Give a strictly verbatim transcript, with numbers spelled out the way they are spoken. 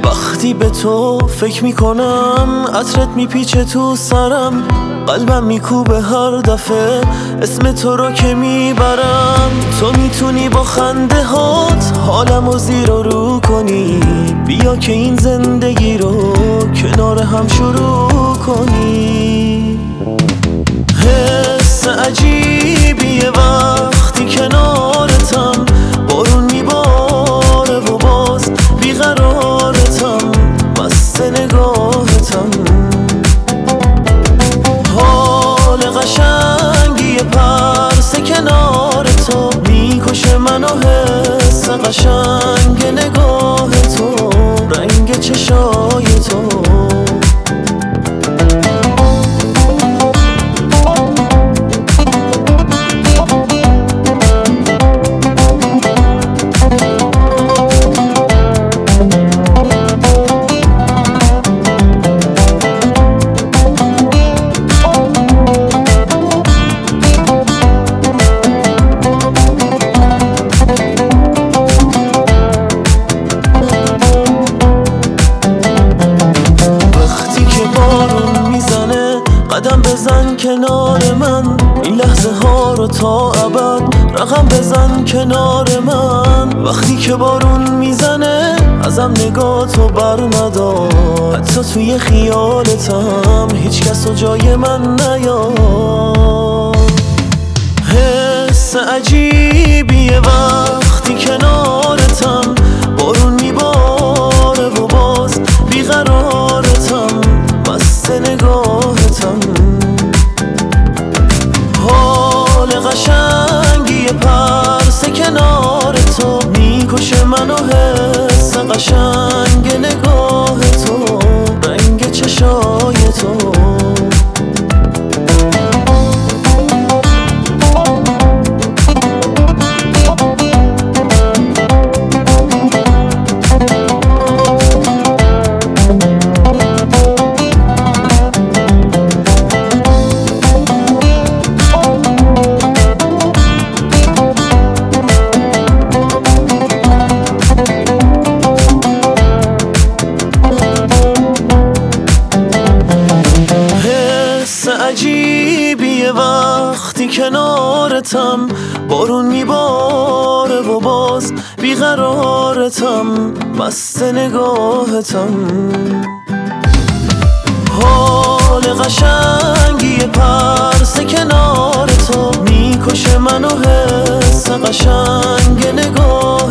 وقتی به تو فکر میکنم عطرت میپیچه تو سرم، قلبم میکوبه هر دفعه اسم تو رو که میبرم. تو میتونی با خنده هات حالمو زیر و رو کنی، بیا که این زندگی رو کنار هم شروع کنی. حس عجیبیه وقتی کنارتم، بارون میباره و باز بیقرارتم، مست نگاهتم. حال قشنگی پرسه کنار تو، میکشه منو حس قشنگ نگاه تو، رنگ چشای تو. قدم بزن کنار من، این لحظه ها رو تا ابد رقم بزن کنار من. وقتی که بارون میزنه ازم نگاه تو بر ندار، حتی توی خیالتم هیچ کس و جای من نیار. حس عجیبیه وقتی کنارتم، بارون میباره و باز بیقرارتم، مست نگاهتم. حال قشنگی پرسه کنار تو، میکشه منو حس قشنگ نگاه تو، رنگ چشای تو. عجیبیه وقتی کنارتم، بارون میباره و باز بیقرارتم، مست نگاهتم. حال قشنگی پرسه کنار تو، میکشه منو حس قشنگ نگاه